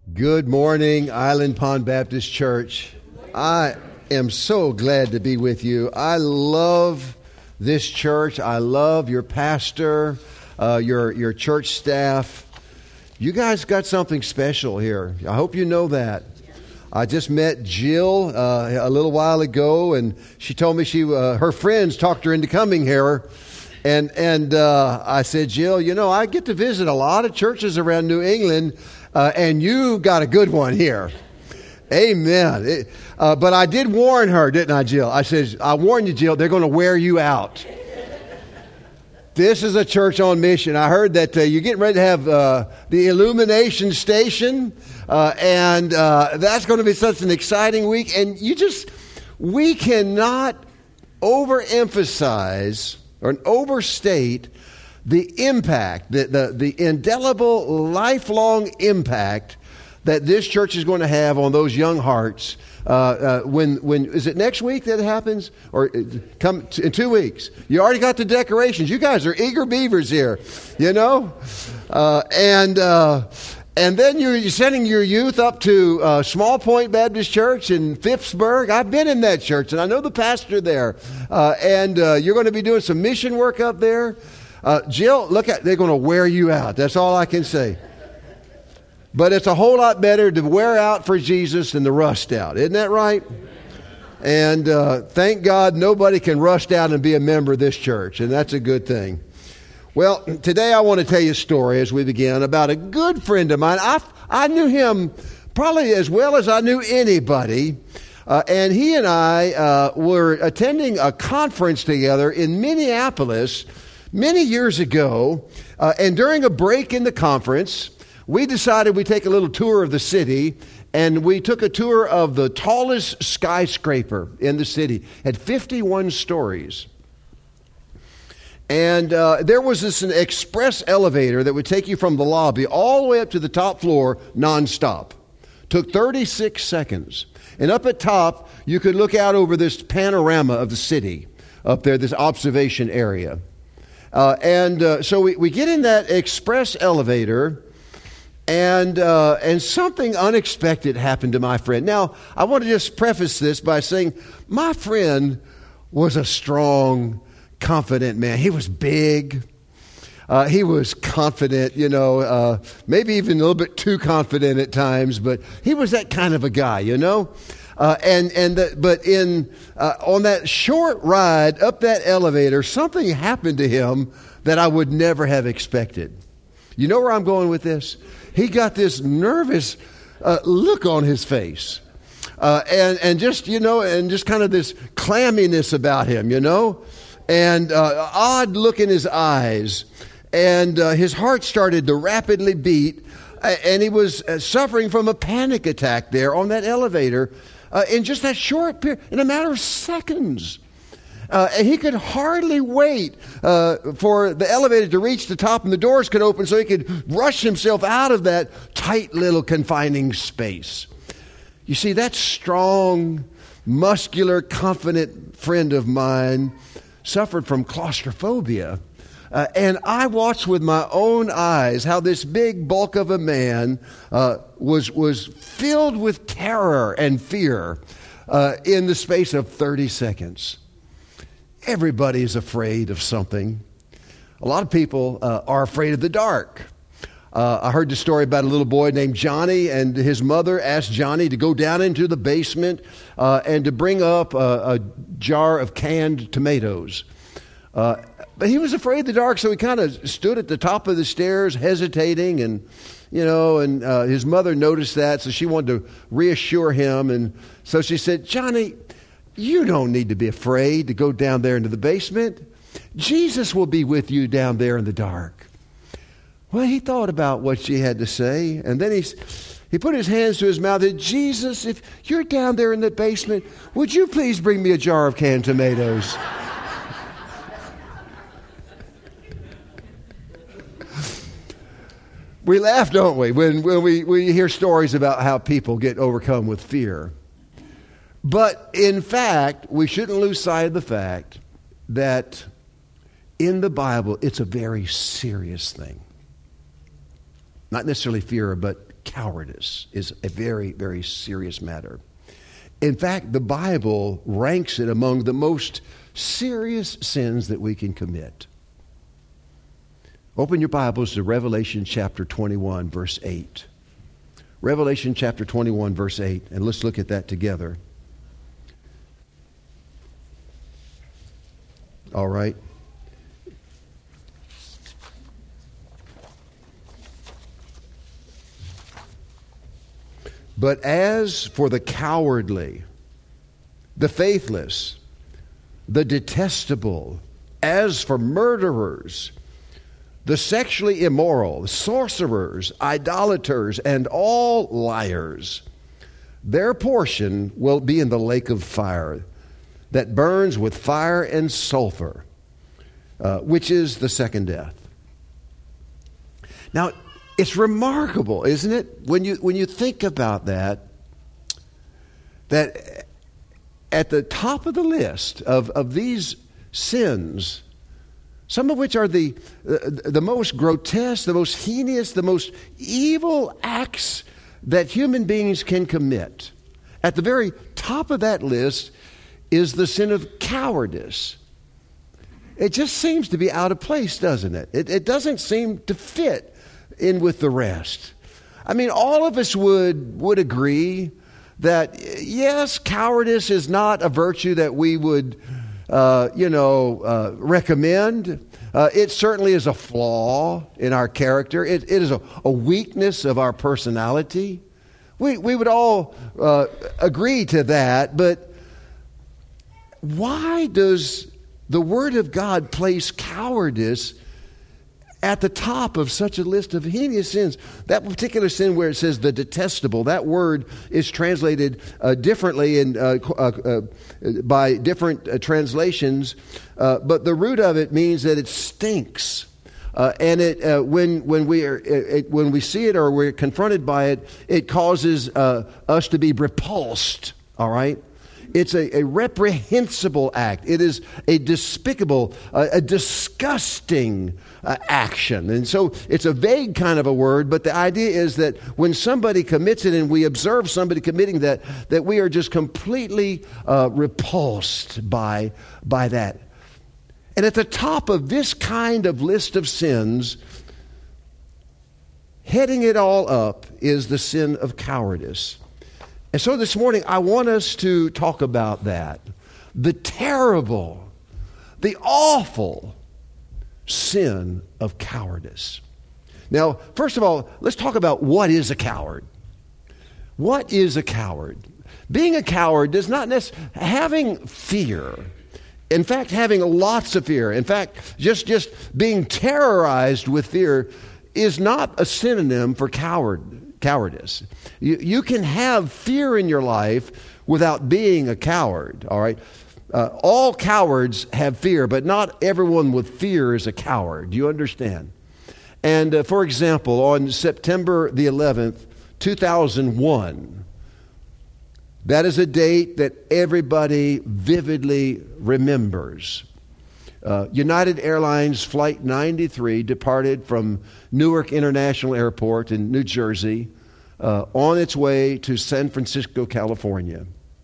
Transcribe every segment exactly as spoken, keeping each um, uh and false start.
Good morning, Island Pond Baptist Church. I am so glad to be with you. I love this church. I love your pastor, uh, your your church staff. You guys got something special here. I hope you know that. I just met Jill uh, a little while ago, and she told me she uh, her friends talked her into coming here. And and uh, I said, Jill, you know, I get to visit a lot of churches around New England, uh, and you got a good one here. Amen. It, uh, but I did warn her, didn't I, Jill? I said, I warned you, Jill, they're going to wear you out. This is a church on mission. I heard that uh, you're getting ready to have uh, the illumination station, uh, and uh, that's going to be such an exciting week. And you just, we cannot overemphasize or overstate the impact, the, the, the indelible, lifelong impact that this church is going to have on those young hearts. Uh, uh, when, when is it next week that it happens? Or come t- in two weeks? You already got the decorations. You guys are eager beavers here, you know? Uh, and uh, and then you're, you're sending your youth up to uh, Small Point Baptist Church in Phippsburg. I've been in that church, and I know the pastor there. Uh, and uh, you're going to be doing some mission work up there. Uh, Jill, look at, they're going to wear you out. That's all I can say. But it's a whole lot better to wear out for Jesus than to rust out. Isn't that right? And uh, thank God nobody can rust out and be a member of this church. And that's a good thing. Well, today I want to tell you a story as we begin about a good friend of mine. I, I knew him probably as well as I knew anybody. Uh, and he and I uh, were attending a conference together in Minneapolis many years ago. Uh, and during a break in the conference, we decided we'd take a little tour of the city, and we took a tour of the tallest skyscraper in the city. It had fifty-one stories. And uh, there was this an express elevator that would take you from the lobby all the way up to the top floor nonstop. Took thirty-six seconds. And up at top, you could look out over this panorama of the city up there, this observation area. Uh, and uh, so we, we get in that express elevator, And uh, and something unexpected happened to my friend. Now, I want to just preface this by saying my friend was a strong, confident man. He was big. Uh, he was confident, you know, uh, maybe even a little bit too confident at times, but he was that kind of a guy, you know. Uh, and and the, but in uh, on that short ride up that elevator, something happened to him that I would never have expected. You know where I'm going with this? He got this nervous uh, look on his face, uh, and and just you know, and just kind of this clamminess about him, you know, and uh, odd look in his eyes, and uh, his heart started to rapidly beat, uh, and he was uh, suffering from a panic attack there on that elevator, uh, in just that short period, in a matter of seconds. Uh, and he could hardly wait uh, for the elevator to reach the top and the doors could open so he could rush himself out of that tight little confining space. You see, that strong, muscular, confident friend of mine suffered from claustrophobia. Uh, and I watched with my own eyes how this big bulk of a man uh, was, was filled with terror and fear uh, in the space of thirty seconds. Everybody is afraid of something. A lot of people uh, are afraid of the dark. Uh, I heard the story about a little boy named Johnny, and his mother asked Johnny to go down into the basement uh, and to bring up a, a jar of canned tomatoes. Uh, but he was afraid of the dark, so he kind of stood at the top of the stairs hesitating, and you know, and uh, his mother noticed that, so she wanted to reassure him, and so she said, Johnny, you don't need to be afraid to go down there into the basement. Jesus will be with you down there in the dark. Well, he thought about what she had to say, and then he, he put his hands to his mouth and said, Jesus, if you're down there in the basement, would you please bring me a jar of canned tomatoes? We laugh, don't we, when, when we, we hear stories about how people get overcome with fear. But in fact, we shouldn't lose sight of the fact that in the Bible, it's a very serious thing. Not necessarily fear, but cowardice is a very, very serious matter. In fact, the Bible ranks it among the most serious sins that we can commit. Open your Bibles to Revelation chapter twenty-one, verse eight. Revelation chapter twenty-one, verse eight, and let's look at that together. All right. But as for the cowardly, the faithless, the detestable, as for murderers, the sexually immoral, sorcerers, idolaters, and all liars, their portion will be in the lake of fire that burns with fire and sulfur, uh, which is the second death. Now, it's remarkable, isn't it, when you when you think about that, that at the top of the list of, of these sins, some of which are the, the the most grotesque, the most heinous, the most evil acts that human beings can commit, at the very top of that list is the sin of cowardice. It just seems to be out of place, doesn't it? It, it doesn't seem to fit in with the rest. I mean, all of us would would agree that, yes, cowardice is not a virtue that we would, uh, you know, uh, recommend. Uh, it certainly is a flaw in our character. It, it is a, a weakness of our personality. We, we would all uh, agree to that, but why does the Word of God place cowardice at the top of such a list of heinous sins? That particular sin where it says the detestable, that word is translated uh, differently in, uh, uh, uh, by different uh, translations, uh, but the root of it means that it stinks. Uh, and it uh, when when we are it, when we see it or we're confronted by it, it causes uh, us to be repulsed. All right. It's a, a reprehensible act. It is a despicable, uh, a disgusting uh, action. And so it's a vague kind of a word, but the idea is that when somebody commits it and we observe somebody committing that, that we are just completely uh, repulsed by, by that. And at the top of this kind of list of sins, heading it all up, is the sin of cowardice. And so this morning, I want us to talk about that. The terrible, the awful sin of cowardice. Now, first of all, let's talk about what is a coward. What is a coward? Being a coward does not necessarily, having fear, in fact, having lots of fear, in fact, just, just being terrorized with fear is not a synonym for coward. Cowardice. You, you can have fear in your life without being a coward, all right? Uh, all cowards have fear, but not everyone with fear is a coward. Do you understand? And uh, for example, on September the eleventh, two thousand one, that is a date that everybody vividly remembers. Uh, United Airlines Flight ninety-three departed from Newark International Airport in New Jersey uh, on its way to San Francisco, California.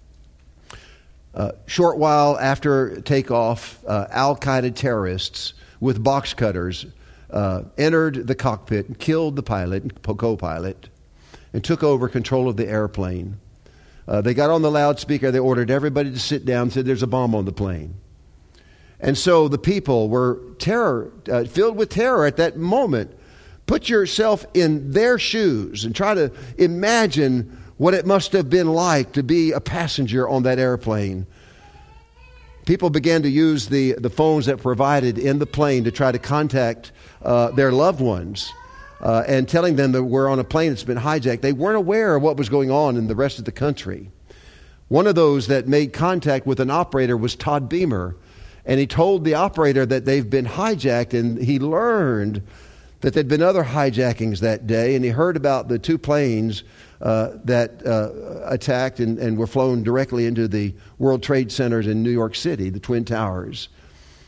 Uh, short while after takeoff, uh, Al-Qaeda terrorists with box cutters uh, entered the cockpit and killed the pilot and co-pilot and took over control of the airplane. Uh, they got on the loudspeaker. They ordered everybody to sit down and said, "There's a bomb on the plane." And so the people were terror, uh, filled with terror at that moment. Put yourself in their shoes and try to imagine what it must have been like to be a passenger on that airplane. People began to use the, the phones that were provided in the plane to try to contact uh, their loved ones uh, and telling them that we're on a plane that's been hijacked. They weren't aware of what was going on in the rest of the country. One of those that made contact with an operator was Todd Beamer. And he told the operator that they've been hijacked, and he learned that there'd been other hijackings that day, and he heard about the two planes uh, that uh, attacked and, and were flown directly into the World Trade Centers in New York City, the Twin Towers.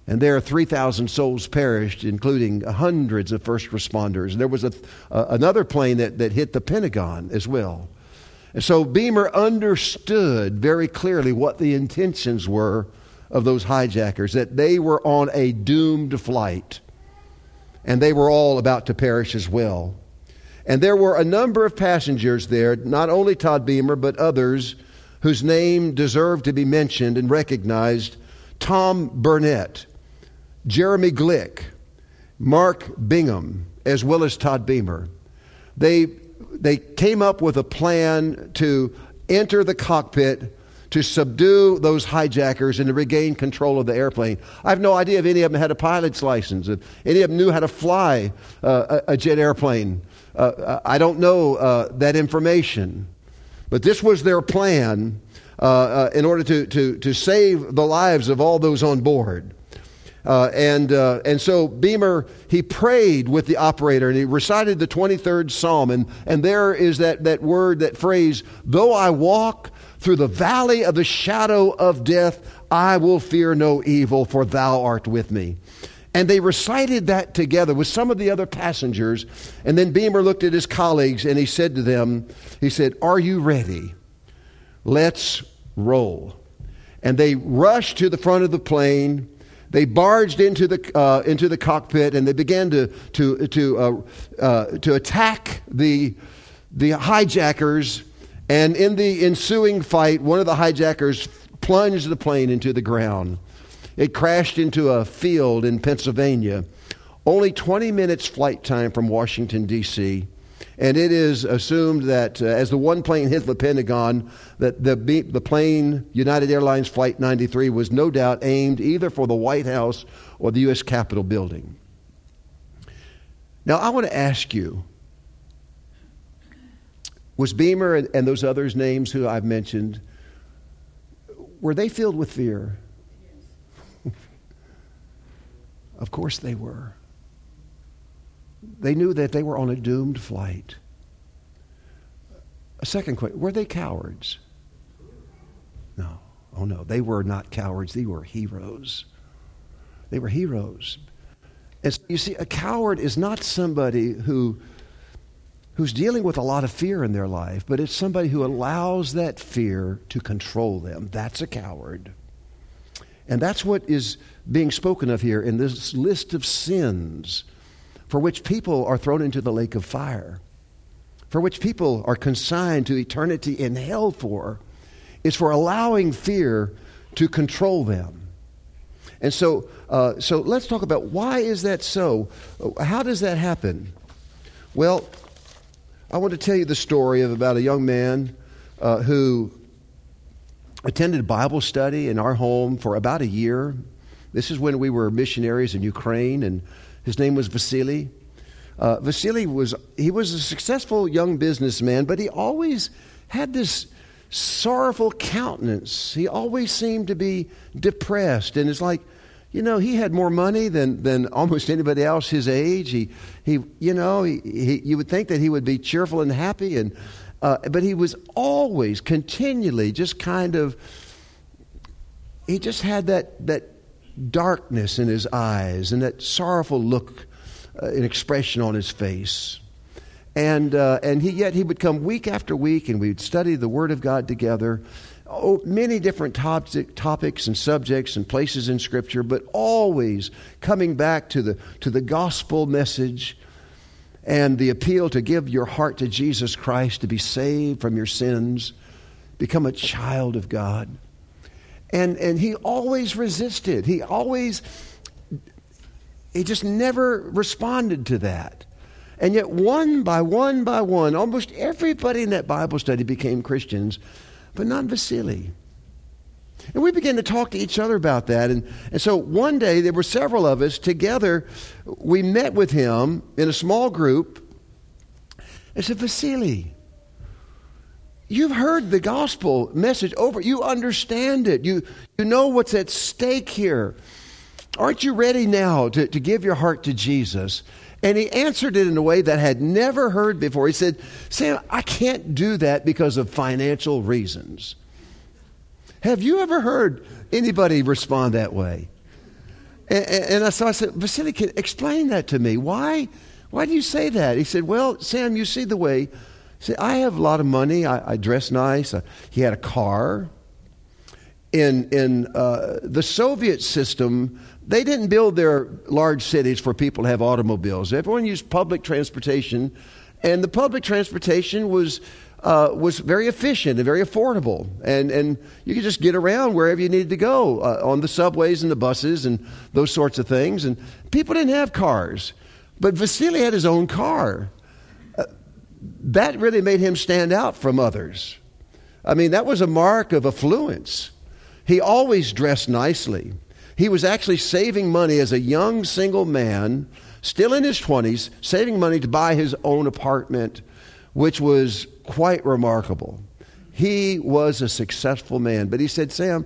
And there, three thousand souls perished, including hundreds of first responders. And there was a, uh, another plane that, that hit the Pentagon as well. And so Beamer understood very clearly what the intentions were of those hijackers, that they were on a doomed flight. And they were all about to perish as well. And there were a number of passengers there, not only Todd Beamer, but others whose name deserved to be mentioned and recognized. Tom Burnett, Jeremy Glick, Mark Bingham, as well as Todd Beamer. They, they came up with a plan to enter the cockpit, to subdue those hijackers and to regain control of the airplane. I have no idea if any of them had a pilot's license, if any of them knew how to fly uh, a, a jet airplane. Uh, I don't know uh, that information. But this was their plan uh, uh, in order to, to, to save the lives of all those on board. Uh, and uh, and so Beamer, he prayed with the operator and he recited the twenty-third Psalm. And, and there is that, that word, that phrase, though I walk through the valley of the shadow of death, I will fear no evil, for thou art with me. And they recited that together with some of the other passengers. And then Beamer looked at his colleagues and he said to them, he said, are you ready? Let's roll. And they rushed to the front of the plane. They barged into the uh, into the cockpit and they began to to to uh, uh, to attack the the hijackers. And in the ensuing fight, one of the hijackers plunged the plane into the ground. It crashed into a field in Pennsylvania, only twenty minutes flight time from Washington, D C And it is assumed that uh, as the one plane hit the Pentagon, that the, the plane, United Airlines Flight ninety-three, was no doubt aimed either for the White House or the U S Capitol building. Now, I want to ask you, was Beamer and, and those others' names who I've mentioned, were they filled with fear? Of course they were. They knew that they were on a doomed flight. A second question, were they cowards? No. Oh no, they were not cowards. They were heroes. They were heroes. And so you see, a coward is not somebody who who's dealing with a lot of fear in their life, but it's somebody who allows that fear to control them. That's a coward. And that's what is being spoken of here in this list of sins for which people are thrown into the lake of fire, for which people are consigned to eternity in hell for, is for allowing fear to control them. And so, uh, so let's talk about why is that so? How does that happen? Well, I want to tell you the story of about a young man uh, who attended Bible study in our home for about a year. This is when we were missionaries in Ukraine, and his name was Vasily. Uh, Vasily was, he was a successful young businessman, but he always had this sorrowful countenance. He always seemed to be depressed, and it's like, you know, he had more money than, than almost anybody else his age. He, he you know, he, he, you would think that he would be cheerful and happy, and uh, but he was always, continually, just kind of, he just had that that darkness in his eyes and that sorrowful look, uh, an expression on his face. And uh, and he yet he would come week after week, and we'd study the Word of God together. Oh, many different topic, topics and subjects and places in Scripture, but always coming back to the to the gospel message and the appeal to give your heart to Jesus Christ, to be saved from your sins, become a child of God. And and he always resisted. He always, he just never responded to that. And yet one by one by one, almost everybody in that Bible study became Christians, but not Vasily. And we began to talk to each other about that. And, and so one day, there were several of us together. We met with him in a small group. I said, Vasily, you've heard the gospel message over. You understand it. You, you know what's at stake here. Aren't you ready now to, to give your heart to Jesus? And he answered it in a way that I had never heard before. He said, Sam, I can't do that because of financial reasons. Have you ever heard anybody respond that way? And, and I, so I said, Vasily, explain that to me. Why, why do you say that? He said, well, Sam, you see the way. He said, I have a lot of money. I, I dress nice. I, he had a car. In, in uh, the Soviet system, they didn't build their large cities for people to have automobiles. Everyone used public transportation, and the public transportation was uh, was very efficient and very affordable. And, and you could just get around wherever you needed to go uh, on the subways and the buses and those sorts of things. And people didn't have cars. But Vasily had his own car. Uh, that really made him stand out from others. I mean, that was a mark of affluence. He always dressed nicely. He was actually saving money as a young single man, still in his twenties, saving money to buy his own apartment, which was quite remarkable. He was a successful man. But he said, Sam,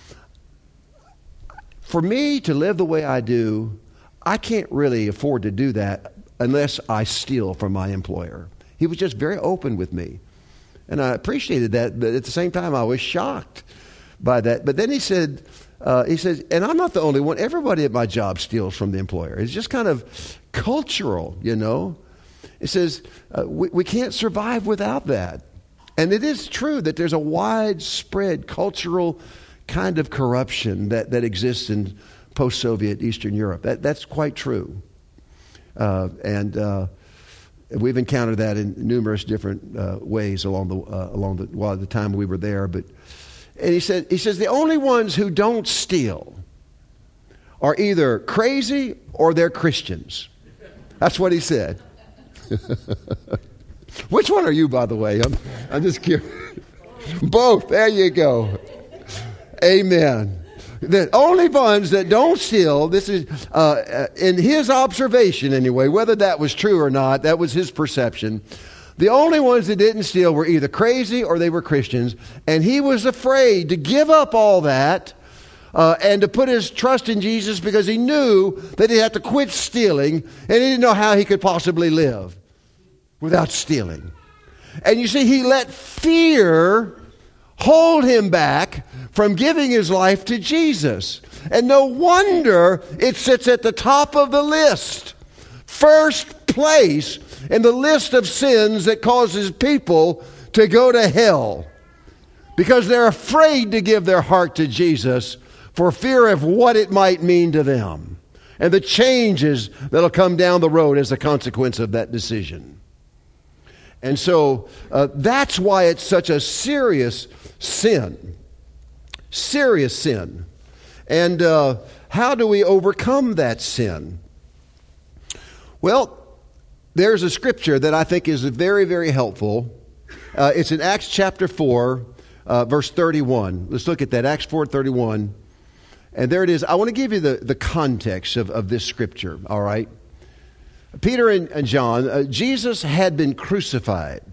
for me to live the way I do, I can't really afford to do that unless I steal from my employer. He was just very open with me. And I appreciated that, but at the same time, I was shocked by that. But then he said, uh, he says, and I'm not the only one. Everybody at my job steals from the employer. It's just kind of cultural, you know. It says, uh, we, we can't survive without that. And it is true that there's a widespread cultural kind of corruption that, that exists in post-Soviet Eastern Europe. That, that's quite true. Uh, and uh, we've encountered that in numerous different uh, ways along the uh, along the while the time we were there. But and he said he says the only ones who don't steal are either crazy or they're Christians. That's what he said. Which one are you, by the way? I'm, I'm just curious. Both. There you go. Amen. The only ones that don't steal, this is uh, in his observation anyway, whether that was true or not, that was his perception. The only ones that didn't steal were either crazy or they were Christians. And he was afraid to give up all that uh, and to put his trust in Jesus because he knew that he'd have to quit stealing and he didn't know how he could possibly live without stealing. And you see, he let fear hold him back from giving his life to Jesus. And no wonder it sits at the top of the list. First place in the list of sins that causes people to go to hell. Because they're afraid to give their heart to Jesus for fear of what it might mean to them. And the changes that'll come down the road as a consequence of that decision. And so uh, that's why it's such a serious sin. Serious sin. And uh, how do we overcome that sin? Well, there's a scripture that I think is very, very helpful. Uh, it's in Acts chapter four, uh, verse thirty-one. Let's look at that, Acts four thirty-one. And there it is. I want to give you the, the context of, of this scripture, all right? Peter and, and John, uh, Jesus had been crucified.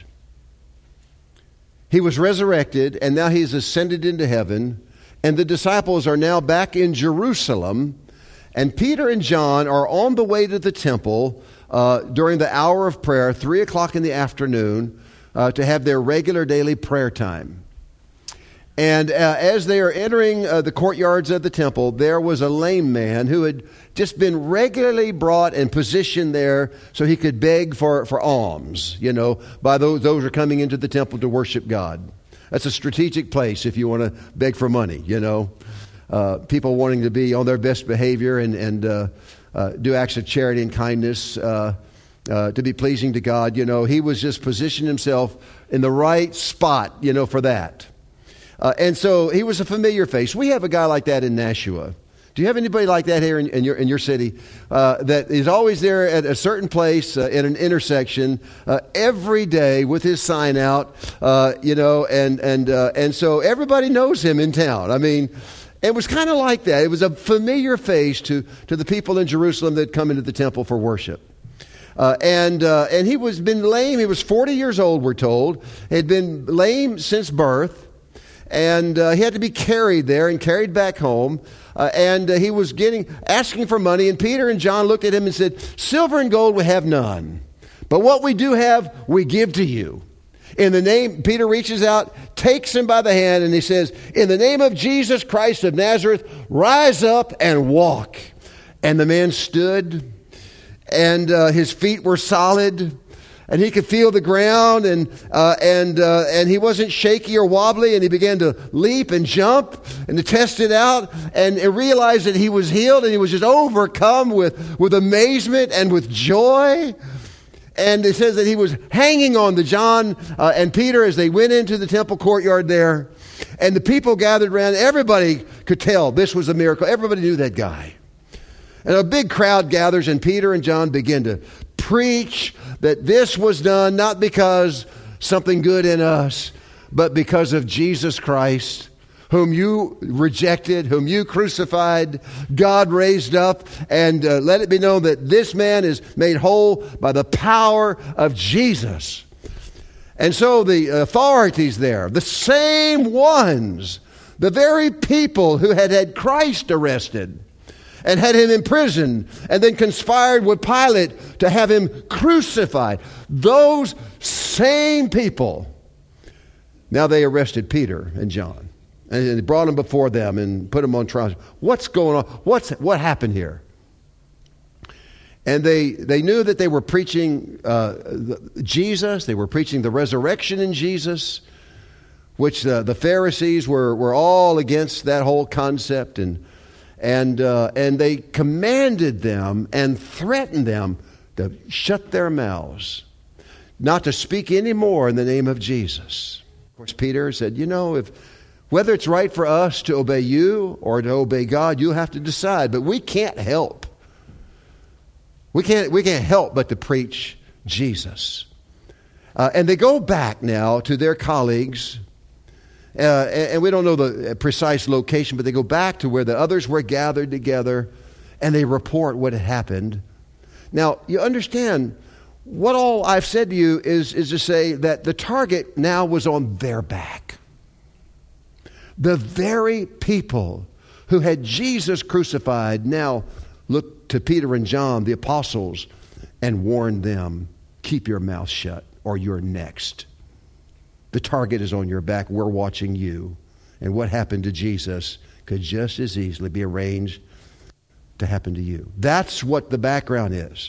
He was resurrected, and now he's ascended into heaven. And the disciples are now back in Jerusalem. And Peter and John are on the way to the temple uh, during the hour of prayer, three o'clock in the afternoon, uh, to have their regular daily prayer time. And uh, as they are entering uh, the courtyards of the temple, there was a lame man who had just been regularly brought and positioned there so he could beg for, for alms, you know, by those, those who are coming into the temple to worship God. That's a strategic place if you want to beg for money, you know. Uh, people wanting to be on their best behavior and, and uh, uh, do acts of charity and kindness uh, uh, to be pleasing to God. You know, he was just positioning himself in the right spot, you know, for that. Uh, and so he was a familiar face. We have a guy like that in Nashua. Do you have anybody like that here in, in your in your city uh, that is always there at a certain place uh, at an intersection uh, every day with his sign out, uh, you know, and and uh, and so everybody knows him in town. I mean, it was kind of like that. It was a familiar face to to the people in Jerusalem that come into the temple for worship. Uh, and uh, and he was been lame. He was forty years old, we're told. He had been lame since birth. And uh, he had to be carried there and carried back home. Uh, and uh, he was getting asking for money. And Peter and John looked at him and said, "Silver and gold we have none. But what we do have, we give to you." In the name, Peter reaches out, takes him by the hand, and he says, "In the name of Jesus Christ of Nazareth, rise up and walk." And the man stood, and uh, his feet were solid, and he could feel the ground, and uh, and uh, and he wasn't shaky or wobbly, and he began to leap and jump and to test it out, and realized that he was healed, and he was just overcome with, with amazement and with joy. And it says that he was hanging on to John uh, and Peter as they went into the temple courtyard there, and the people gathered around. Everybody could tell this was a miracle. Everybody knew that guy. And a big crowd gathers, and Peter and John begin to preach that this was done not because something good in us, but because of Jesus Christ, whom you rejected, whom you crucified, God raised up, and uh, let it be known that this man is made whole by the power of Jesus. And so the authorities there, the same ones, the very people who had had Christ arrested and had him imprisoned and then conspired with Pilate to have him crucified, those same people, now they arrested Peter and John. And they brought them before them and put them on trial. What's going on? What's what happened here? And they they knew that they were preaching uh, Jesus. They were preaching the resurrection in Jesus, which the, the Pharisees were were all against that whole concept. And and uh, and they commanded them and threatened them to shut their mouths, not to speak any more in the name of Jesus. Of course, Peter said, you know, if whether it's right for us to obey you or to obey God, you have to decide. But we can't help. We can't, we can't help but to preach Jesus. Uh, and they go back now to their colleagues. Uh, and, and we don't know the precise location, but they go back to where the others were gathered together. And they report what had happened. Now, you understand, what all I've said to you is, is to say that the target now was on their back. The very people who had Jesus crucified now looked to Peter and John, the apostles, and warned them, keep your mouth shut or you're next. The target is on your back. We're watching you. And what happened to Jesus could just as easily be arranged to happen to you. That's what the background is.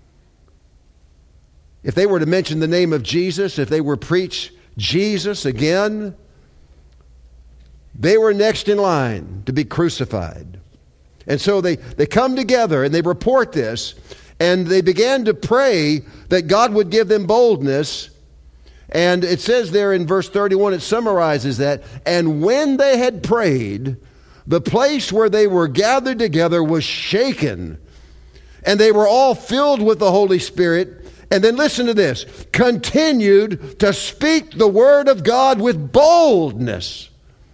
If they were to mention the name of Jesus, if they were to preach Jesus again, they were next in line to be crucified. And so they, they come together and they report this, and they began to pray that God would give them boldness. And it says there in verse thirty-one, it summarizes that, and when they had prayed, the place where they were gathered together was shaken, and they were all filled with the Holy Spirit. And then listen to this, continued to speak the word of God with boldness.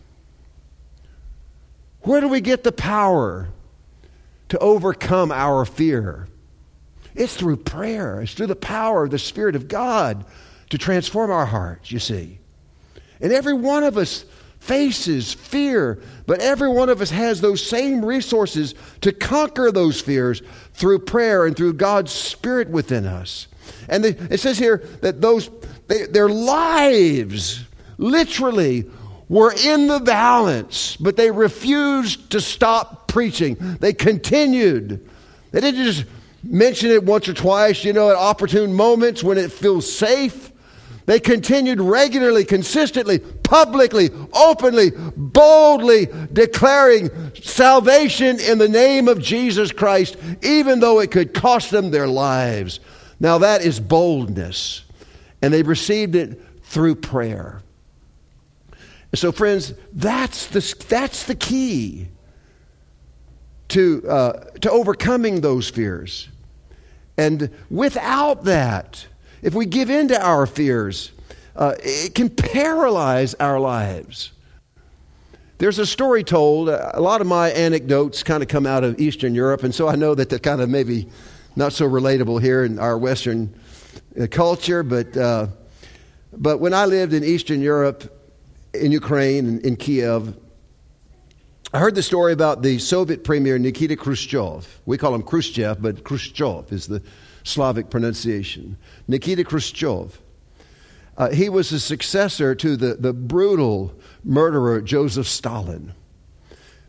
Where do we get the power to overcome our fear? It's through prayer. It's through the power of the Spirit of God to transform our hearts, you see. And every one of us faces fear, but every one of us has those same resources to conquer those fears through prayer and through God's Spirit within us. And they, it says here that those they, their lives literally were in the balance, but they refused to stop preaching. They continued. They didn't just mention it once or twice, you know, at opportune moments when it feels safe. They continued regularly, consistently, publicly, openly, boldly declaring salvation in the name of Jesus Christ, even though it could cost them their lives. Now that is boldness. And they received it through prayer. So friends, that's the, that's the key to, uh, to overcoming those fears. And without that, if we give in to our fears, uh, it can paralyze our lives. There's a story told, a lot of my anecdotes kind of come out of Eastern Europe, and so I know that they're kind of maybe not so relatable here in our Western uh, culture, but, uh, but when I lived in Eastern Europe, in Ukraine, in, in Kiev, I heard the story about the Soviet premier Nikita Khrushchev. We call him Khrushchev, but Khrushchev is the Slavic pronunciation. Nikita Khrushchev. Uh, he was a successor to the, the brutal murderer Joseph Stalin.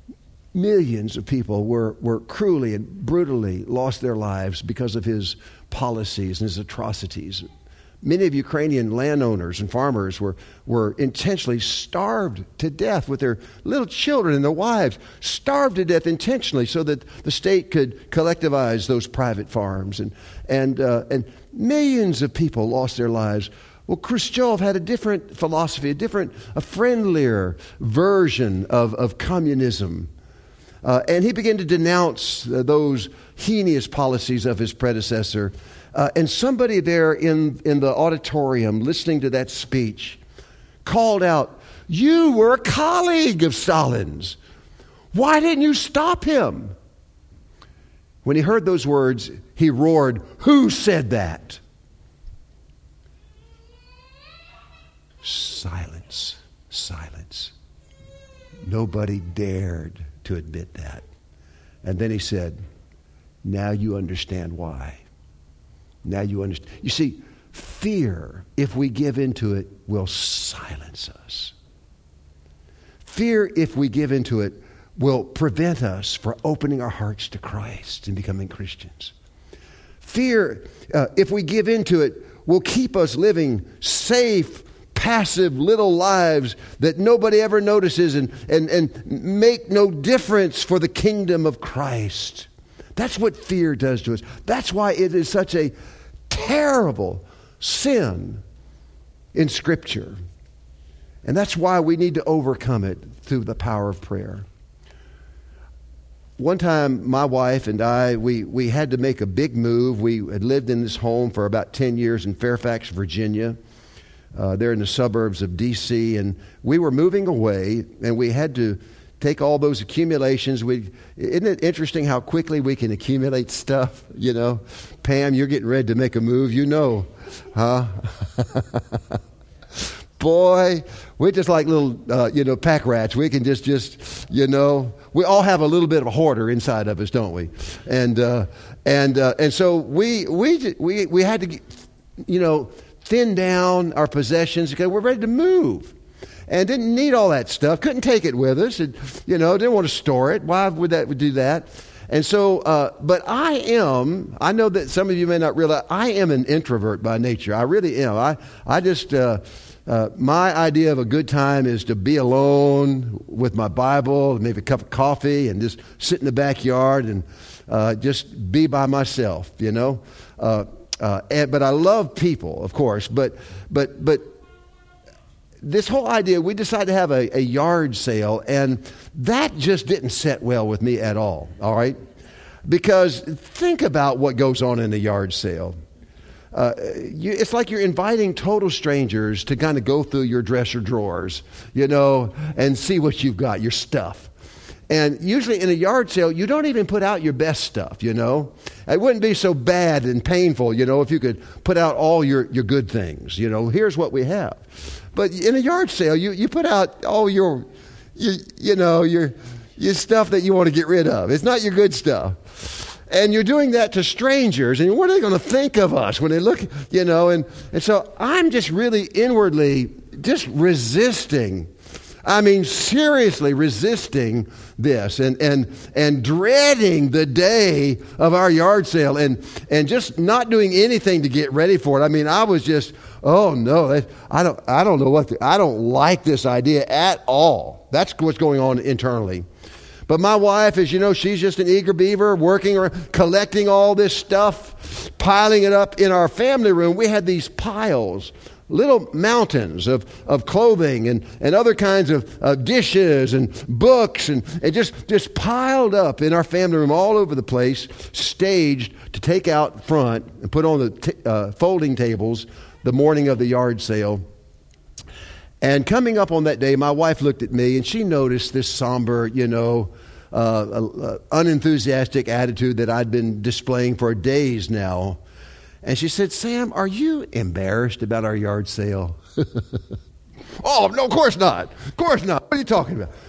millions of people were, were cruelly and brutally lost their lives because of his policies and his atrocities. Many of Ukrainian landowners and farmers were, were intentionally starved to death with their little children and their wives, starved to death intentionally so that the state could collectivize those private farms. And, and, uh, and millions of people lost their lives. Well, Khrushchev had a different philosophy, a different, a friendlier version of, of communism. Uh, and he began to denounce uh, those heinous policies of his predecessor. Uh, and somebody there in, in the auditorium listening to that speech called out, "You were a colleague of Stalin's. Why didn't you stop him?" When he heard those words, he roared, "Who said that?" Silence, silence. Nobody dared to admit that. And then he said, "Now you understand why. Now you understand." You see, fear, if we give into it, will silence us. Fear, if we give into it, will prevent us from opening our hearts to Christ and becoming Christians. Fear, uh, if we give into it, will keep us living safe, passive little lives that nobody ever notices and, and, and make no difference for the kingdom of Christ. That's what fear does to us. That's why it is such a terrible sin in Scripture. And that's why we need to overcome it through the power of prayer. One time, my wife and I, we, we had to make a big move. We had lived in this home for about ten years in Fairfax, Virginia. Uh, they're in the suburbs of D C, and we were moving away, and we had to take all those accumulations. We, isn't it interesting how quickly we can accumulate stuff? You know, Pam, you're getting ready to make a move, you know, huh? Boy, we're just like little, uh, you know, pack rats. We can just, just, you know, we all have a little bit of a hoarder inside of us, don't we? And uh, and uh, and so we we we we had to, you know, thin down our possessions because we're ready to move. And didn't need all that stuff. Couldn't take it with us. And, you know, didn't want to store it. Why would that would do that? And so, uh, but I am, I know that some of you may not realize, I am an introvert by nature. I really am. I, I just, uh, uh, my idea of a good time is to be alone with my Bible, maybe a cup of coffee, and just sit in the backyard and uh, just be by myself, you know. Uh, uh, and, but I love people, of course. But, but, but, this whole idea, we decided to have a, a yard sale, and that just didn't set well with me at all, all right? Because think about what goes on in a yard sale. Uh, you, it's like you're inviting total strangers to kind of go through your dresser drawers, you know, and see what you've got, your stuff. And usually in a yard sale, you don't even put out your best stuff, you know. It wouldn't be so bad and painful, you know, if you could put out all your, your good things, you know. Here's what we have. But in a yard sale, you, you put out all your, you, you know, your, your stuff that you want to get rid of. It's not your good stuff. And you're doing that to strangers. And what are they going to think of us when they look, you know? And, and so I'm just really inwardly just resisting. I mean, seriously resisting this and, and, and dreading the day of our yard sale and, and just not doing anything to get ready for it. I mean, I was just, oh no, that, I don't, I don't know what, the, I don't like this idea at all. That's what's going on internally. But my wife, as you know, she's just an eager beaver, working or collecting all this stuff, piling it up in our family room. We had these piles, little mountains of, of clothing and, and other kinds of uh, dishes and books and, and just, just piled up in our family room all over the place, staged to take out front and put on the t- uh, folding tables the morning of the yard sale. And coming up on that day, my wife looked at me and she noticed this somber, you know, uh, uh, unenthusiastic attitude that I'd been displaying for days now. And she said, "Sam, are you embarrassed about our yard sale?" "Oh, no, of course not. Of course not. What are you talking about?"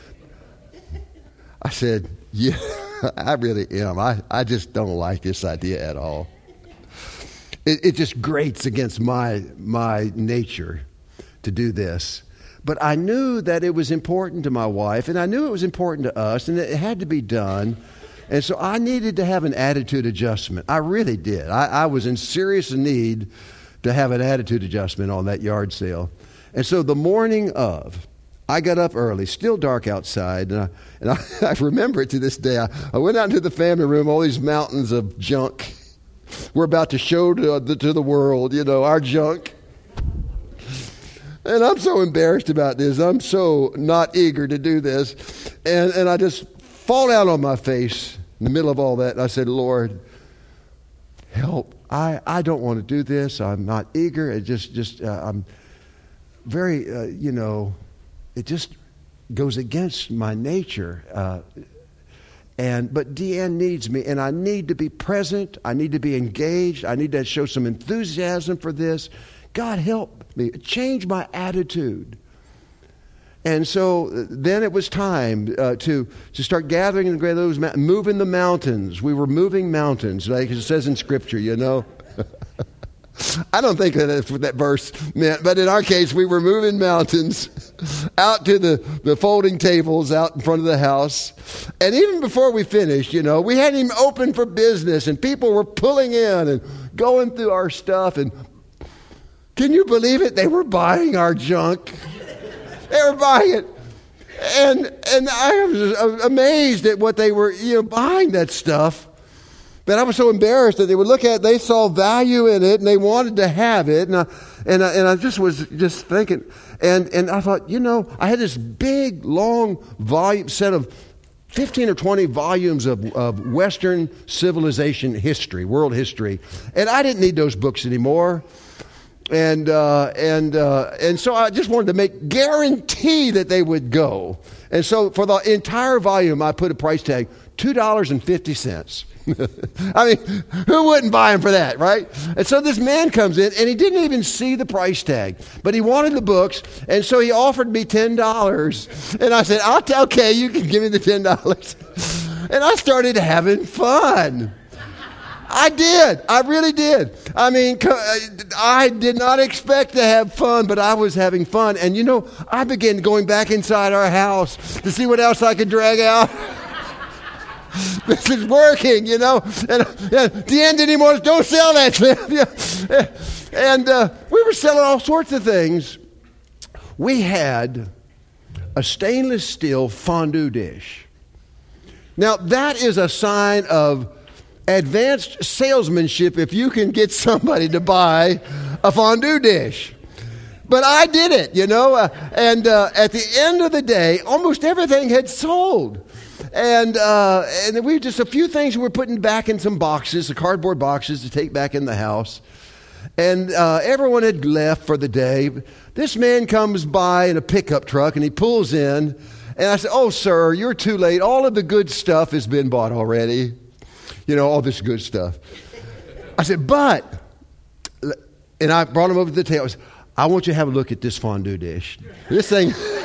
I said, "Yeah, I really am. I, I just don't like this idea at all. It, it just grates against my my nature to do this. But I knew that it was important to my wife, and I knew it was important to us, and it had to be done. And so I needed to have an attitude adjustment. I really did. I, I was in serious need to have an attitude adjustment on that yard sale. And so the morning of, I got up early, still dark outside, and I, and I, I remember it to this day. I, I went out into the family room, all these mountains of junk. We're about to show to the, to the world, you know, our junk. And I'm so embarrassed about this. I'm so not eager to do this. And, and I just fall down on my face in the middle of all that, and I said, Lord, help. I, I don't want to do this. I'm not eager. It just, just uh, I'm very, uh, you know, it just goes against my nature. Uh, and But Deanne needs me, and I need to be present. I need to be engaged. I need to show some enthusiasm for this. God, help me. Change my attitude. And so then it was time uh, to, to start gathering in those mountains, moving the mountains. We were moving mountains, like it says in Scripture, you know. I don't think that that's what that verse meant, but in our case, we were moving mountains out to the, the folding tables out in front of the house. And even before we finished, you know, we hadn't even opened for business, and people were pulling in and going through our stuff. And can you believe it? They were buying our junk. They were buying it. And and I was amazed at what they were, you know, buying that stuff. But I was so embarrassed that they would look at it, they saw value in it, and they wanted to have it. And I, and I, and I just was just thinking, and, and I thought, you know, I had this big, long volume set of fifteen or twenty volumes of, of Western civilization history, world history. And I didn't need those books anymore. And uh, and uh, and so I just wanted to make guarantee that they would go. And so for the entire volume, I put a price tag, two dollars and fifty cents. I mean, who wouldn't buy them for that, right? And so this man comes in, and he didn't even see the price tag, but he wanted the books, and so he offered me ten dollars. And I said, I'll t- okay, you can give me the ten dollars. And I started having fun. I did. I really did. I mean, I did not expect to have fun, but I was having fun. And, you know, I began going back inside our house to see what else I could drag out. This is working, you know. And at the end anymore, don't sell that. And uh, we were selling all sorts of things. We had a stainless steel fondue dish. Now, that is a sign of advanced salesmanship if you can get somebody to buy a fondue dish. But I did it, you know, uh, and uh, at the end of the day, almost everything had sold. And uh, and we just a few things we were putting back in some boxes, the cardboard boxes to take back in the house. And uh, everyone had left for the day. This man comes by in a pickup truck, and he pulls in. And I said, oh, sir, you're too late. All of the good stuff has been bought already. You know, all this good stuff. I said, but, and I brought him over to the table. I said, I want you to have a look at this fondue dish. This thing,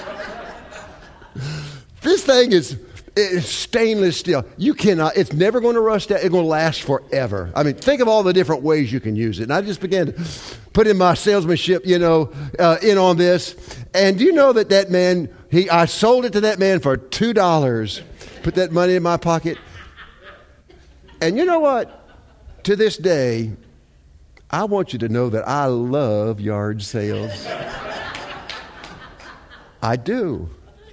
this thing is, is stainless steel. You cannot, it's never going to rust out. It's going to last forever. I mean, think of all the different ways you can use it. And I just began to put in my salesmanship, you know, uh, in on this. And do you know that that man, he, I sold it to that man for two dollars. Put that money in my pocket. And you know what? To this day, I want you to know that I love yard sales. I do.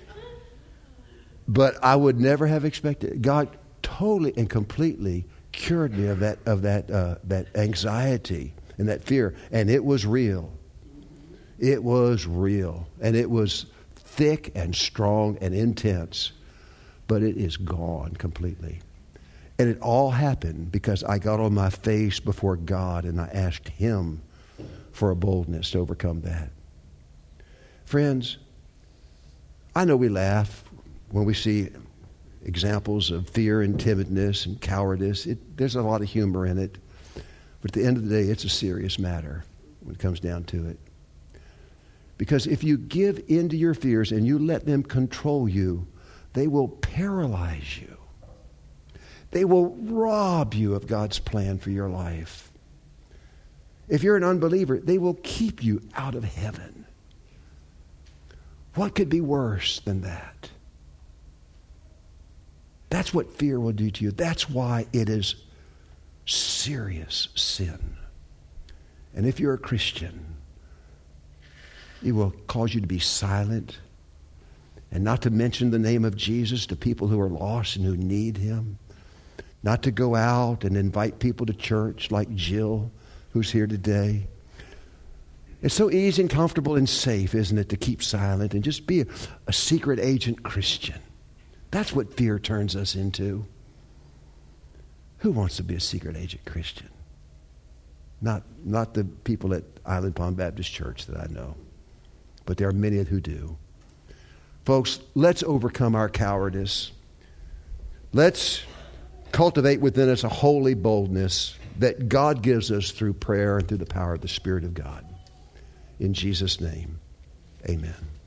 But I would never have expected. God totally and completely cured me of that of that uh, that anxiety and that fear, and it was real. It was real, and it was thick and strong and intense, but it is gone completely. And it all happened because I got on my face before God and I asked Him for a boldness to overcome that. Friends, I know we laugh when we see examples of fear and timidness and cowardice. It, there's a lot of humor in it. But at the end of the day, it's a serious matter when it comes down to it. Because if you give in to your fears and you let them control you, they will paralyze you. They will rob you of God's plan for your life. If you're an unbeliever, they will keep you out of heaven. What could be worse than that? That's what fear will do to you. That's why it is serious sin. And if you're a Christian, it will cause you to be silent and not to mention the name of Jesus to people who are lost and who need him. Not to go out and invite people to church like Jill, who's here today. It's so easy and comfortable and safe, isn't it, to keep silent and just be a, a secret agent Christian. That's what fear turns us into. Who wants to be a secret agent Christian? Not, not the people at Island Palm Baptist Church that I know, but there are many who do. Folks, let's overcome our cowardice. Let's cultivate within us a holy boldness that God gives us through prayer and through the power of the Spirit of God. In Jesus' name, amen.